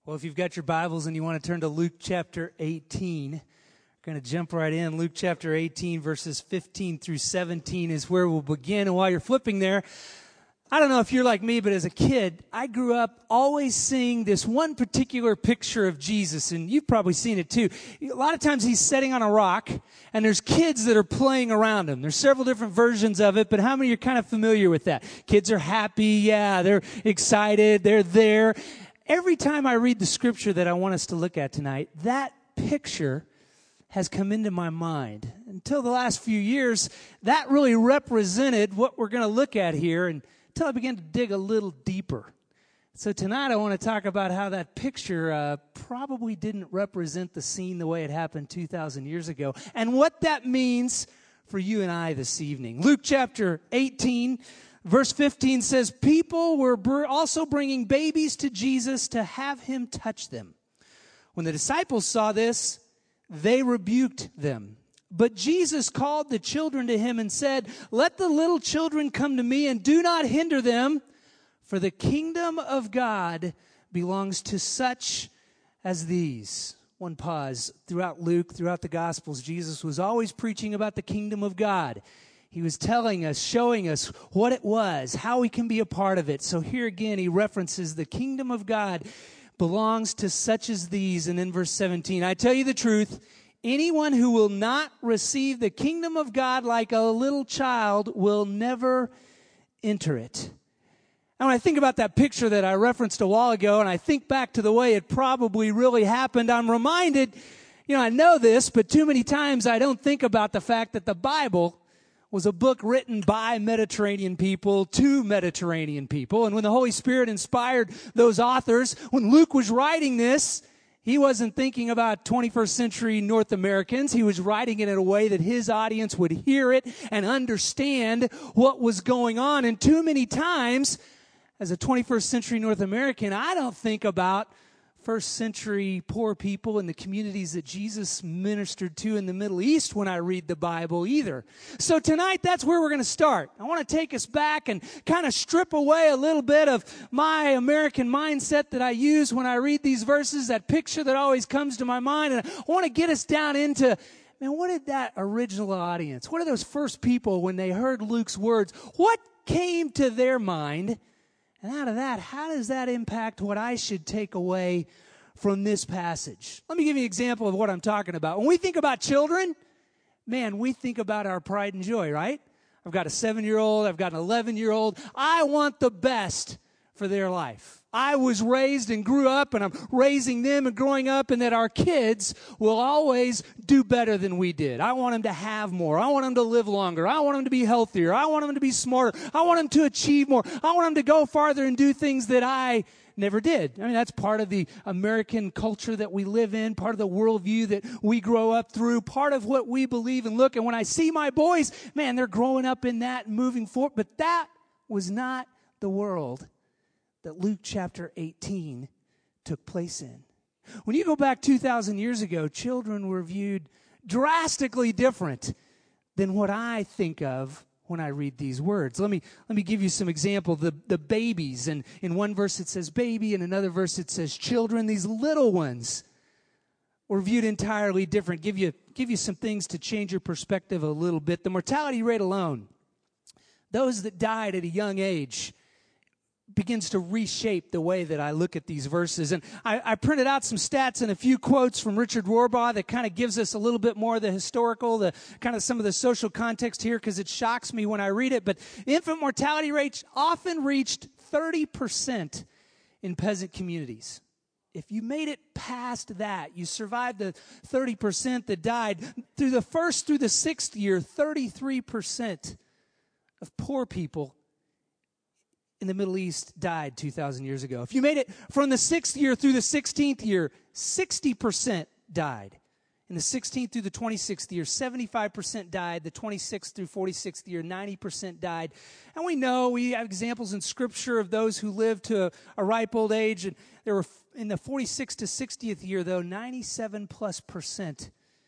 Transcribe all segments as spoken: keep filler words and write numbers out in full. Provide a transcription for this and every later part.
Well, if you've got your Bibles and you want to turn to Luke chapter eighteen, we're going to jump right in. Luke chapter eighteen, verses fifteen through seventeen is where we'll begin. And while you're flipping there, I don't know if you're like me, but as a kid, I grew up always seeing this one particular picture of Jesus, and you've probably seen it too. A lot of times he's sitting on a rock, and there's kids that are playing around him. There's several different versions of it, but how many are kind of familiar with that? Kids are happy, yeah, they're excited, they're there. Every time I read the scripture that I want us to look at tonight, that picture has come into my mind. Until the last few years, that really represented what we're going to look at here, and until I began to dig a little deeper. So tonight I want to talk about how that picture uh, probably didn't represent the scene the way it happened two thousand years ago, and what that means for you and I this evening. Luke chapter eighteen, verse fifteen says, people were br- also bringing babies to Jesus to have him touch them. When the disciples saw this, they rebuked them. But Jesus called the children to him and said, let the little children come to me and do not hinder them, for the kingdom of God belongs to such as these. One pause. Throughout Luke, throughout the Gospels, Jesus was always preaching about the kingdom of God. He was telling us, showing us what it was, how we can be a part of it. So here again, he references the kingdom of God belongs to such as these. And then verse seventeen, I tell you the truth, anyone who will not receive the kingdom of God like a little child will never enter it. And when I think about that picture that I referenced a while ago, and I think back to the way it probably really happened, I'm reminded, you know, I know this, but too many times I don't think about the fact that the Bible was a book written by Mediterranean people to Mediterranean people. And when the Holy Spirit inspired those authors, when Luke was writing this, he wasn't thinking about twenty-first century North Americans. He was writing it in a way that his audience would hear it and understand what was going on. And too many times, as a twenty-first century North American, I don't think about first century poor people in the communities that Jesus ministered to in the Middle East when I read the Bible either. So tonight, that's where we're going to start. I want to take us back and kind of strip away a little bit of my American mindset that I use when I read these verses, that picture that always comes to my mind, and I want to get us down into, man, what did that original audience, what are those first people when they heard Luke's words, what came to their mind? And out of that, how does that impact what I should take away from this passage? Let me give you an example of what I'm talking about. When we think about children, man, we think about our pride and joy, right? I've got a seven-year-old, I've got an eleven-year-old. I want the best for their life. I was raised and grew up, and I'm raising them and growing up, and that our kids will always do better than we did. I want them to have more. I want them to live longer. I want them to be healthier. I want them to be smarter. I want them to achieve more. I want them to go farther and do things that I never did. I mean, that's part of the American culture that we live in, part of the worldview that we grow up through, part of what we believe and look. And when I see my boys, man, they're growing up in that and moving forward. But that was not the world that Luke chapter eighteen took place in. When you go back two thousand years ago, children were viewed drastically different than what I think of when I read these words. Let me let me give you some examples. The, the babies, and in one verse it says baby, in another verse it says children. These little ones were viewed entirely different. Give you, give you some things to change your perspective a little bit. The mortality rate alone, those that died at a young age, begins to reshape the way that I look at these verses. And I, I printed out some stats and a few quotes from Richard Warbaugh that kind of gives us a little bit more of the historical, the kind of some of the social context here, because it shocks me when I read it. But infant mortality rates often reached thirty percent in peasant communities. If you made it past that, you survived the thirty percent that died. Through the first through the sixth year, thirty-three percent of poor people in the Middle East died two thousand years ago. If you made it from the sixth year through the sixteenth year, sixty percent died. In the sixteenth through the twenty-sixth year, seventy-five percent died. The twenty-sixth through forty-sixth year, ninety percent died. And we know, we have examples in Scripture of those who lived to a, a ripe old age. And there were, in the forty-sixth to sixtieth year, though, ninety-seven plus percent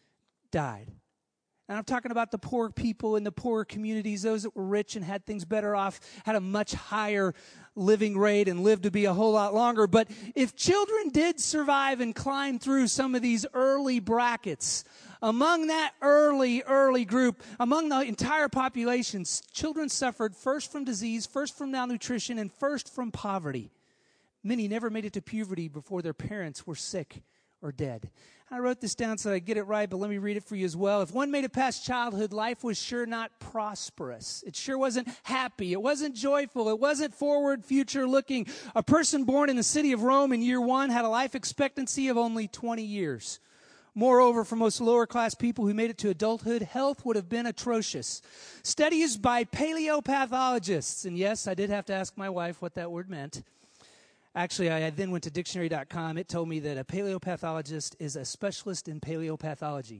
died. And I'm talking about the poor people in the poorer communities, those that were rich and had things better off, had a much higher living rate and live to be a whole lot longer. But if children did survive and climb through some of these early brackets, among that early, early group, among the entire population, children suffered first from disease, first from malnutrition, and first from poverty. Many never made it to puberty before their parents were sick or dead. I wrote this down so I get it right, but let me read it for you as well. If one made it past childhood, life was sure not prosperous. It sure wasn't happy. It wasn't joyful. It wasn't forward, future-looking. A person born in the city of Rome in year one had a life expectancy of only twenty years. Moreover, for most lower-class people who made it to adulthood, health would have been atrocious. Studies by paleopathologists, and yes, I did have to ask my wife what that word meant. Actually, I then went to dictionary dot com. It told me that a paleopathologist is a specialist in paleopathology.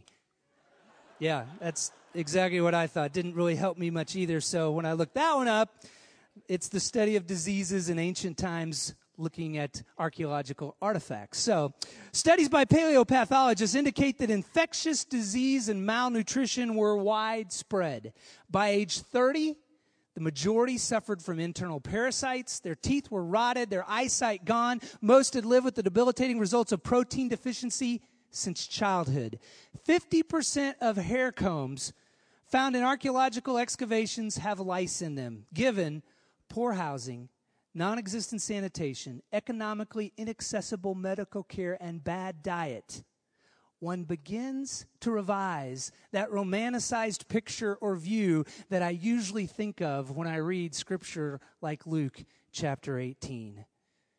Yeah, that's exactly what I thought. Didn't really help me much either. So when I looked that one up, it's the study of diseases in ancient times looking at archaeological artifacts. So studies by paleopathologists indicate that infectious disease and malnutrition were widespread. By age thirty, the majority suffered from internal parasites. Their teeth were rotted, their eyesight gone. Most had lived with the debilitating results of protein deficiency since childhood. fifty percent of hair combs found in archaeological excavations have lice in them, given poor housing, non-existent sanitation, economically inaccessible medical care, and bad diet. One begins to revise that romanticized picture or view that I usually think of when I read scripture like Luke chapter eighteen.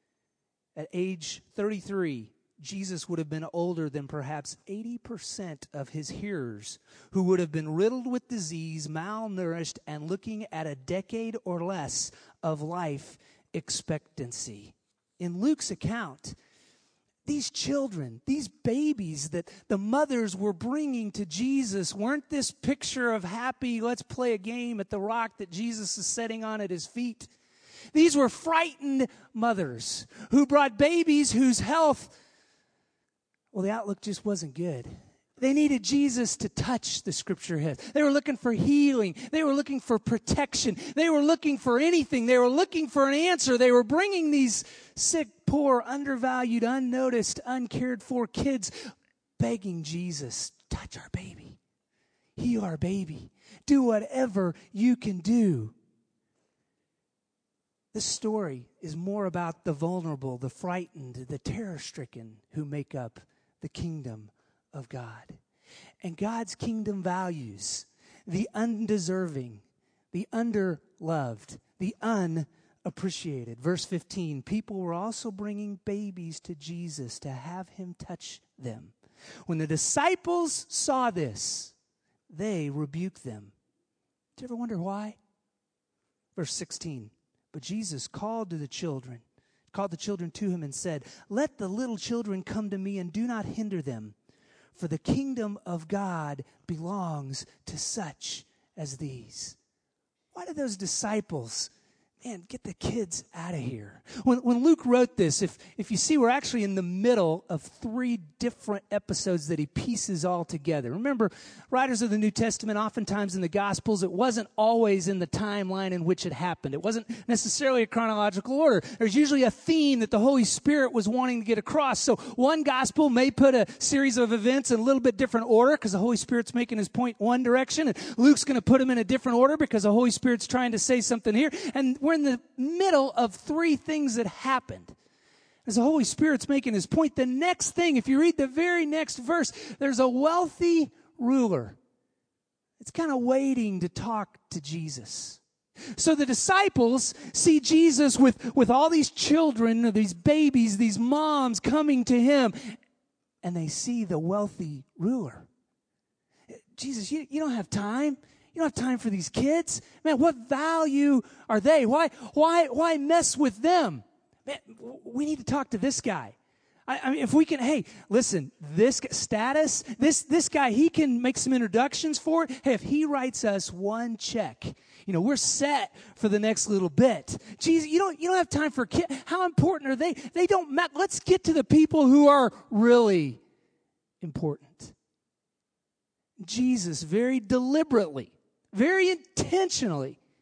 At age thirty-three, Jesus would have been older than perhaps eighty percent of his hearers, who would have been riddled with disease, malnourished, and looking at a decade or less of life expectancy. In Luke's account, these children, these babies that the mothers were bringing to Jesus weren't this picture of happy, let's play a game at the rock that Jesus is setting on at his feet. These were frightened mothers who brought babies whose health, well, the outlook just wasn't good. They needed Jesus to touch, the scripture has. They were looking for healing. They were looking for protection. They were looking for anything. They were looking for an answer. They were bringing these sick, poor, undervalued, unnoticed, uncared for kids, begging Jesus, touch our baby. Heal our baby. Do whatever you can do. This story is more about the vulnerable, the frightened, the terror-stricken who make up the kingdom of God. And God's kingdom values the undeserving, the underloved, the unappreciated. Verse fifteen, people were also bringing babies to Jesus to have him touch them. When the disciples saw this, they rebuked them. Do you ever wonder why? Verse sixteen, but Jesus called to the children, called the children to him and said, let the little children come to me and do not hinder them, for the kingdom of God belongs to such as these. Why did those disciples, man, get the kids out of here? When, when Luke wrote this, if, if you see, we're actually in the middle of three different episodes that he pieces all together. Remember, writers of the New Testament, oftentimes in the Gospels, it wasn't always in the timeline in which it happened. It wasn't necessarily a chronological order. There's usually a theme that the Holy Spirit was wanting to get across. So one Gospel may put a series of events in a little bit different order because the Holy Spirit's making his point one direction, and Luke's going to put them in a different order because the Holy Spirit's trying to say something here. And we're in the middle of three things that happened. As the Holy Spirit's making his point, the next thing, if you read the very next verse, there's a wealthy ruler. It's kind of waiting to talk to Jesus. So the disciples see Jesus with, with all these children, these babies, these moms coming to him, and they see the wealthy ruler. Jesus, you, you don't have time. You don't have time for these kids. Man, what value are they? Why, why, why mess with them? Man, we need to talk to this guy. I, I mean, if we can, hey, listen, this status, this this guy, he can make some introductions for it. Hey, if he writes us one check, you know, we're set for the next little bit. Jesus, you don't you don't have time for kids. How important are they? They don't matter. Let's get to the people who are really important. Jesus very deliberately, very intentionally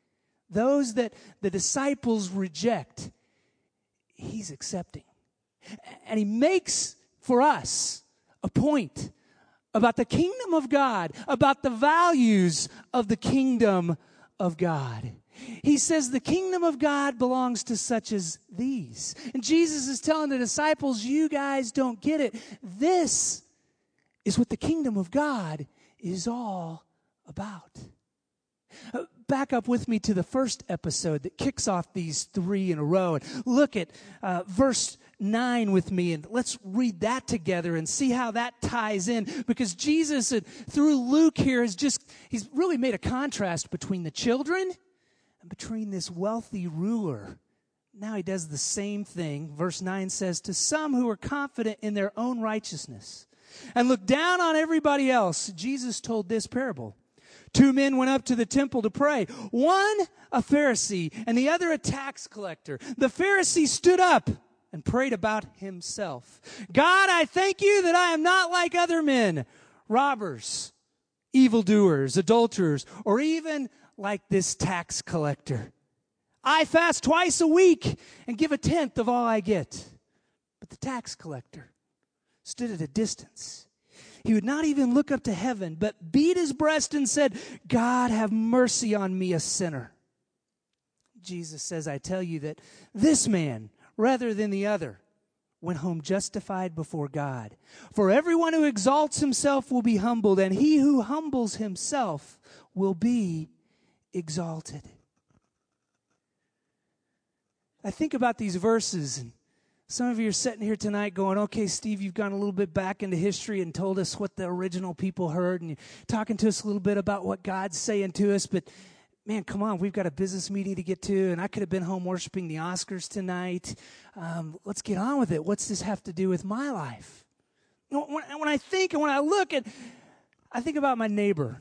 those that the disciples reject, he's accepting. And he makes for us a point about the kingdom of God, about the values of the kingdom of God. He says the kingdom of God belongs to such as these. And Jesus is telling the disciples, you guys don't get it. This is what the kingdom of God is all about. Back up with me to the first episode that kicks off these three in a row. And look at uh, verse nine with me, and let's read that together and see how that ties in. Because Jesus, uh, through Luke here, has just, he's really made a contrast between the children and between this wealthy ruler. Now he does the same thing. Verse nine says, to some who are confident in their own righteousness and look down on everybody else, Jesus told this parable. Two men went up to the temple to pray. One a Pharisee and the other a tax collector. The Pharisee stood up and prayed about himself. God, I thank you that I am not like other men, robbers, evildoers, adulterers, or even like this tax collector. I fast twice a week and give a tenth of all I get. But the tax collector stood at a distance. He would not even look up to heaven, but beat his breast and said, God, have mercy on me, a sinner. Jesus says, I tell you that this man, rather than the other, went home justified before God. For everyone who exalts himself will be humbled, and he who humbles himself will be exalted. I think about these verses, and some of you are sitting here tonight going, okay, Steve, you've gone a little bit back into history and told us what the original people heard, and you're talking to us a little bit about what God's saying to us, but man, come on, we've got a business meeting to get to, and I could have been home worshiping the Oscars tonight. Um, let's get on with it. What's this have to do with my life? You know, when, when I think and when I look at, I think about my neighbor.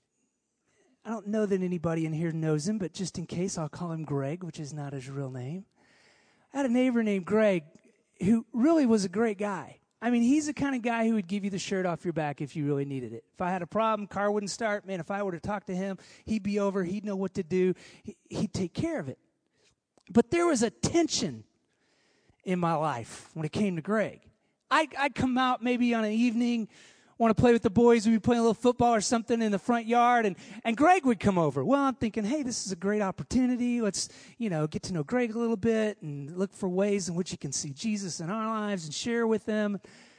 I don't know that anybody in here knows him, but just in case, I'll call him Greg, which is not his real name. I had a neighbor named Greg who really was a great guy. I mean, he's the kind of guy who would give you the shirt off your back if you really needed it. If I had a problem, car wouldn't start, man, if I were to talk to him, he'd be over, he'd know what to do, he'd take care of it. But there was a tension in my life when it came to Greg. I'd, I'd come out maybe on an evening, want to play with the boys, we'd be playing a little football or something in the front yard, and, and Greg would come over. Well, I'm thinking, hey, this is a great opportunity. Let's, you know, get to know Greg a little bit and look for ways in which he can see Jesus in our lives and share with them.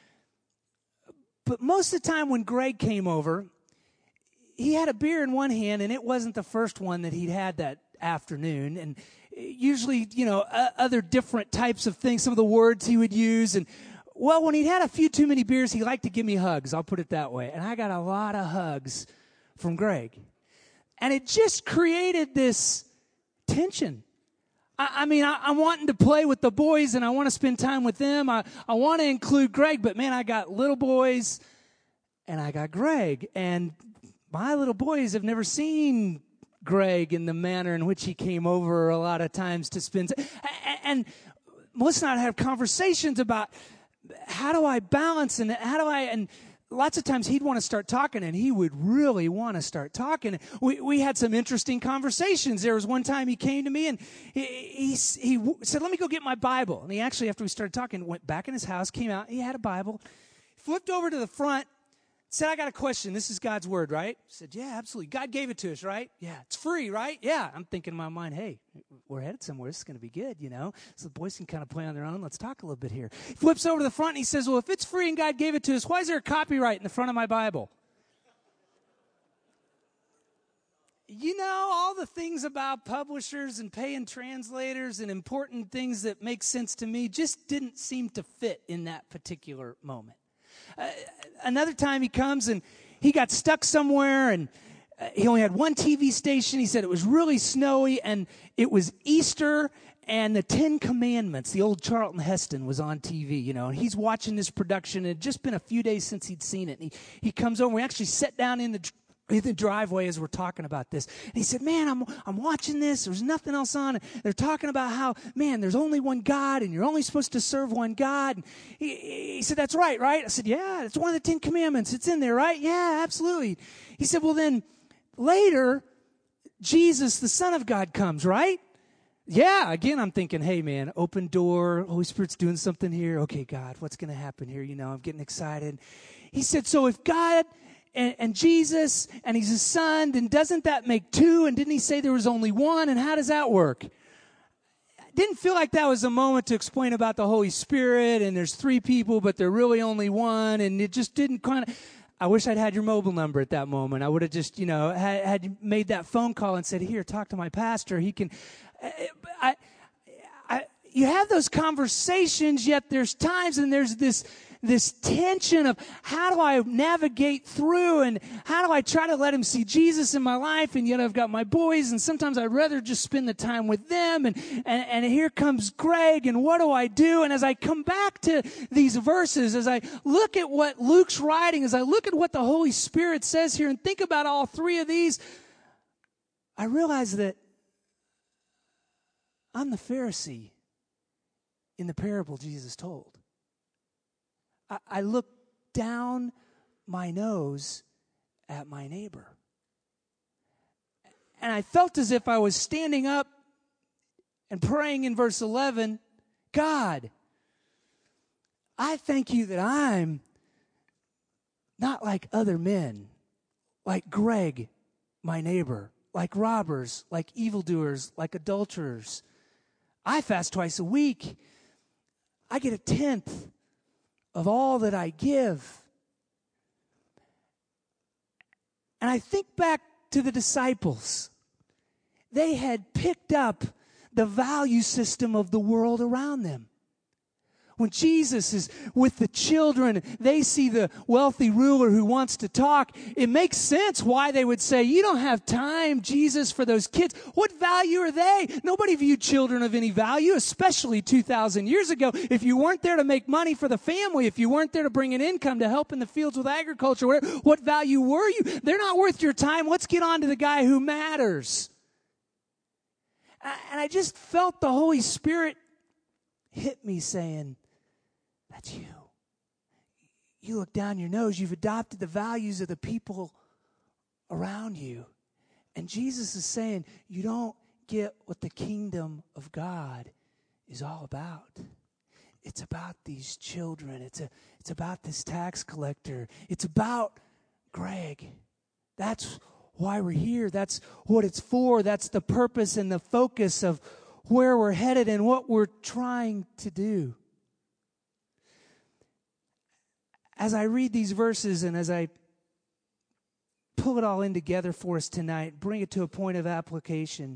But most of the time when Greg came over, he had a beer in one hand, and it wasn't the first one that he'd had that afternoon. And usually, you know, uh, other different types of things, some of the words he would use, and well, when he'd had a few too many beers, he liked to give me hugs. I'll put it that way. And I got a lot of hugs from Greg. And it just created this tension. I, I mean, I, I'm wanting to play with the boys, and I want to spend time with them. I, I want to include Greg, but man, I got little boys, and I got Greg. And my little boys have never seen Greg in the manner in which he came over a lot of times to spend. And, and Melissa and I have conversations about how do I balance and how do I, and lots of times he'd want to start talking, and he would really want to start talking. We we had some interesting conversations. There was one time he came to me and he, he, he said, let me go get my Bible. And he actually, after we started talking, went back in his house, came out, he had a Bible, flipped over to the front, said, I got a question. This is God's word, right? I said, yeah, absolutely. God gave it to us, right? Yeah. It's free, right? Yeah. I'm thinking in my mind, hey, we're headed somewhere. This is going to be good, you know? So the boys can kind of play on their own. Let's talk a little bit here. He flips over to the front and he says, well, if it's free and God gave it to us, why is there a copyright in the front of my Bible? You know, all the things about publishers and paying translators and important things that make sense to me just didn't seem to fit in that particular moment. Uh, another time he comes and he got stuck somewhere, and uh, he only had one T V station. He said it was really snowy, and it was Easter, and the Ten Commandments, the old Charlton Heston, was on T V, you know, and he's watching this production. It had just been a few days since he'd seen it. And he, he comes over. We actually sat down in the in the driveway as we're talking about this. And he said, man, I'm I'm watching this. There's nothing else on. They're talking about how, man, there's only one God, and you're only supposed to serve one God. And he, he said, that's right, right? I said, yeah, it's one of the Ten Commandments. It's in there, right? Yeah, absolutely. He said, well, then later, Jesus, the Son of God, comes, right? Yeah, again, I'm thinking, hey, man, open door, Holy Spirit's doing something here. Okay, God, what's going to happen here? You know, I'm getting excited. He said, so if God and, and Jesus and he's his son, then doesn't that make two? And didn't he say there was only one? And how does that work? I didn't feel like that was a moment to explain about the Holy Spirit and there's three people, but they're really only one. And it just didn't kind of... I wish I'd had your mobile number at that moment. I would have just, you know, had, had made that phone call and said, here, talk to my pastor. He can... I, I, you have those conversations, yet there's times and there's this this tension of how do I navigate through and how do I try to let him see Jesus in my life, and yet I've got my boys, and sometimes I'd rather just spend the time with them, and, and, and here comes Greg, and what do I do? And as I come back to these verses, as I look at what Luke's writing, as I look at what the Holy Spirit says here and think about all three of these, I realize that I'm the Pharisee in the parable Jesus told. I, I look down my nose at my neighbor. And I felt as if I was standing up and praying in verse eleven, God, I thank you that I'm not like other men, like Greg, my neighbor, like robbers, like evildoers, like adulterers. I fast twice a week. I get a tenth of all that I give. And I think back to the disciples. They had picked up the value system of the world around them. When Jesus is with the children, they see the wealthy ruler who wants to talk. It makes sense why they would say, you don't have time, Jesus, for those kids. What value are they? Nobody viewed children of any value, especially two thousand years ago. If you weren't there to make money for the family, if you weren't there to bring an income to help in the fields with agriculture, what value were you? They're not worth your time. Let's get on to the guy who matters. And I just felt the Holy Spirit hit me saying, that's you. You look down your nose, you've adopted the values of the people around you. And Jesus is saying, you don't get what the kingdom of God is all about. It's about these children. It's a, it's about this tax collector. It's about Greg. That's why we're here. That's what it's for. That's the purpose and the focus of where we're headed and what we're trying to do. As I read these verses and as I pull it all in together for us tonight, bring it to a point of application,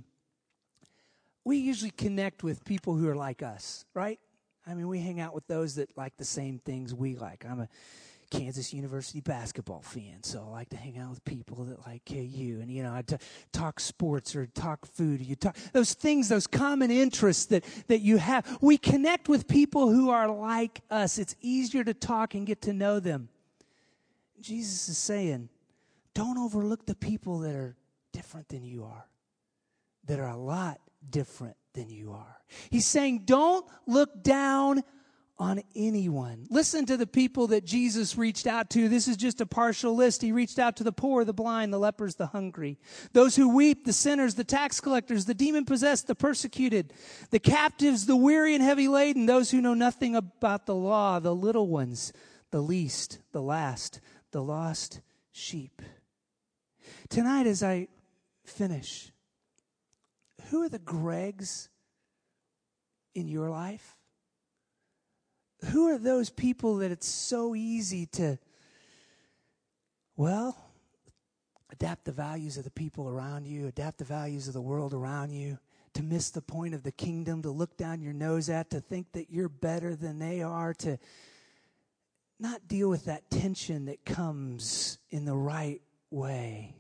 we usually connect with people who are like us, right? I mean, we hang out with those that like the same things we like. I'm a Kansas University basketball fan, so I like to hang out with people that like K U, and you know, I t- talk sports or talk food. You talk those things, those common interests that that you have. We connect with people who are like us. It's easier to talk and get to know them. Jesus is saying, don't overlook the people that are different than you are, that are a lot different than you are. He's saying, don't look down on anyone. Listen to the people that Jesus reached out to. This is just a partial list. He reached out to the poor, the blind, the lepers, the hungry, those who weep, the sinners, the tax collectors, the demon-possessed, the persecuted, the captives, the weary and heavy laden, those who know nothing about the law, the little ones, the least, the last, the lost sheep. Tonight, as I finish, who are the Gregs in your life? Who are those people that it's so easy to, well, adapt the values of the people around you, adapt the values of the world around you, to miss the point of the kingdom, to look down your nose at, to think that you're better than they are, to not deal with that tension that comes in the right way?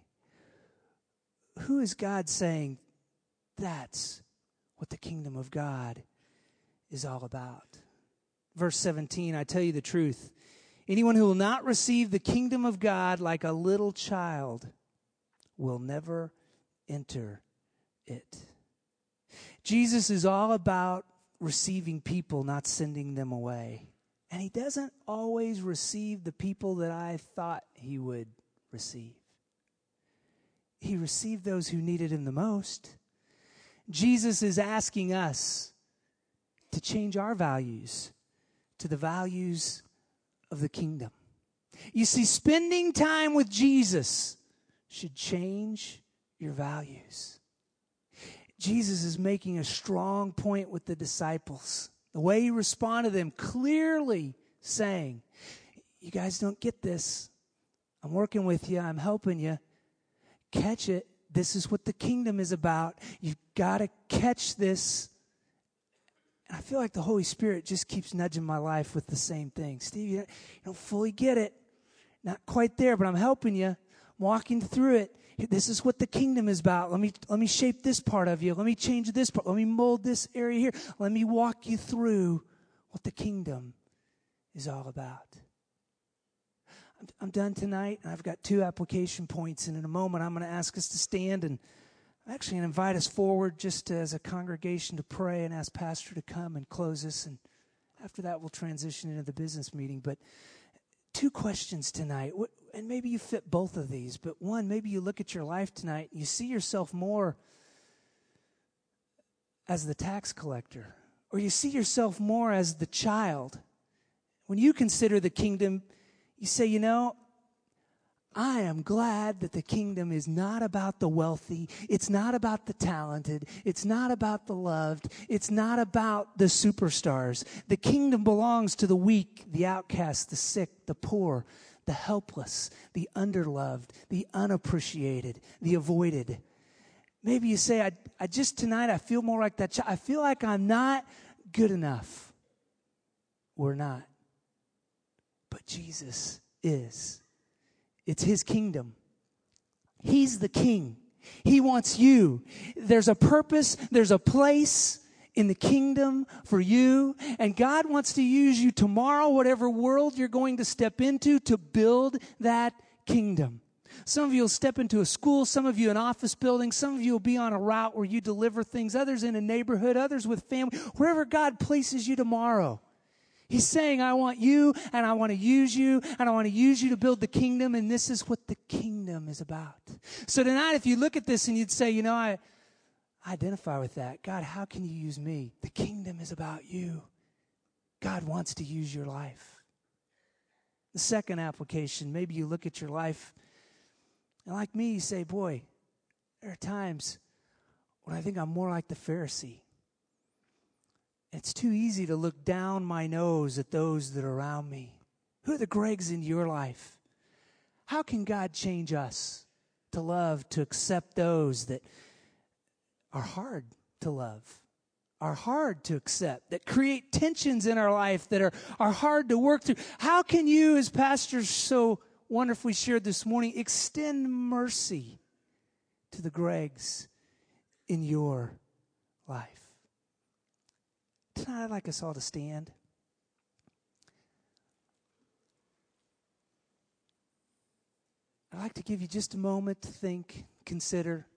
Who is God saying that's what the kingdom of God is all about? Verse seventeen, I tell you the truth. Anyone who will not receive the kingdom of God like a little child will never enter it. Jesus is all about receiving people, not sending them away. And he doesn't always receive the people that I thought he would receive. he received those who needed him the most. Jesus is asking us to change our values to the values of the kingdom. You see, spending time with Jesus should change your values. Jesus is making a strong point with the disciples. The way he responded to them, clearly saying, you guys don't get this. I'm working with you. I'm helping you. Catch it. This is what the kingdom is about. You've got to catch this. And I feel like the Holy Spirit just keeps nudging my life with the same thing. Steve, you don't, you don't fully get it. Not quite there, but I'm helping you. I'm walking through it. This is what the kingdom is about. Let me let me shape this part of you. Let me change this part. Let me mold this area here. Let me walk you through what the kingdom is all about. I'm, I'm done tonight, and I've got two application points. And in a moment, I'm going to ask us to stand, and I'm actually going to invite us forward just as a congregation to pray and ask Pastor to come and close us. And after that, we'll transition into the business meeting. But two questions tonight, and maybe you fit both of these, but one, maybe you look at your life tonight and you see yourself more as the tax collector, or you see yourself more as the child. When you consider the kingdom, you say, you know, I am glad that the kingdom is not about the wealthy. It's not about the talented. It's not about the loved. It's not about the superstars. The kingdom belongs to the weak, the outcast, the sick, the poor, the helpless, the underloved, the unappreciated, the avoided. Maybe you say, I, I just tonight, I feel more like that child. I feel like I'm not good enough. We're not. But Jesus is. It's his kingdom. He's the king. He wants you. There's a purpose, there's a place in the kingdom for you. And God wants to use you tomorrow, whatever world you're going to step into, to build that kingdom. Some of you will step into a school, some of you an office building, some of you will be on a route where you deliver things, others in a neighborhood, others with family, wherever God places you tomorrow. He's saying, I want you, and I want to use you, and I want to use you to build the kingdom, and this is what the kingdom is about. So tonight, if you look at this and you'd say, you know, I identify with that. God, how can you use me? The kingdom is about you. God wants to use your life. The second application, maybe you look at your life, and like me, you say, boy, there are times when I think I'm more like the Pharisee. It's too easy to look down my nose at those that are around me. Who are the Gregs in your life? How can God change us to love, to accept those that are hard to love, are hard to accept, that create tensions in our life that are, are hard to work through? How can you, as pastors so wonderfully shared this morning, extend mercy to the Gregs in your life? Tonight, I'd like us all to stand. I'd like to give you just a moment to think, consider.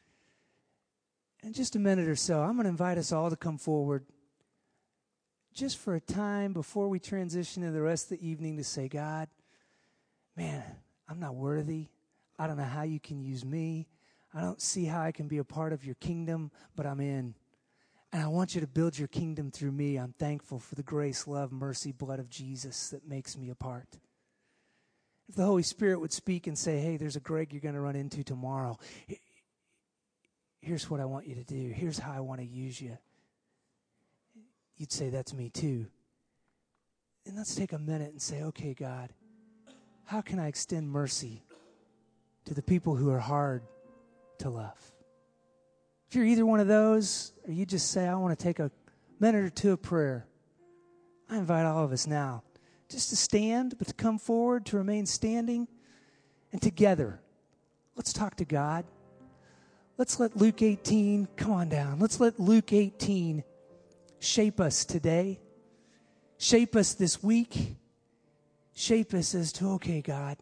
In just a minute or so, I'm going to invite us all to come forward just for a time before we transition to the rest of the evening to say, God, man, I'm not worthy. I don't know how you can use me. I don't see how I can be a part of your kingdom, but I'm in. And I want you to build your kingdom through me. I'm thankful for the grace, love, mercy, blood of Jesus that makes me a part. If the Holy Spirit would speak and say, hey, there's a Greg you're going to run into tomorrow. Here's what I want you to do. Here's how I want to use you. You'd say, that's me too. And let's take a minute and say, okay, God, how can I extend mercy to the people who are hard to love? If you're either one of those, or you just say, I want to take a minute or two of prayer, I invite all of us now just to stand, but to come forward, to remain standing, and together, let's talk to God. Let's let Luke eighteen, come on down, let's let Luke eighteen shape us today, shape us this week, shape us as to, okay, God,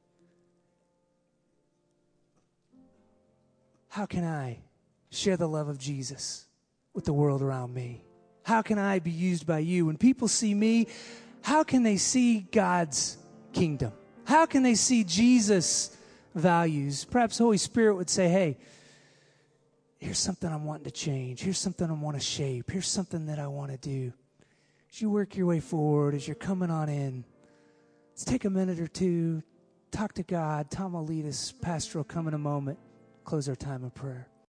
how can I share the love of Jesus with the world around me? How can I be used by you? When people see me, how can they see God's kingdom? How can they see Jesus values. Perhaps Holy Spirit would say, hey, here's something I'm wanting to change. Here's something I want to shape. Here's something that I want to do. As you work your way forward, as you're coming on in, let's take a minute or two, talk to God. Tom will lead us. Pastor will come in a moment. Close our time of prayer.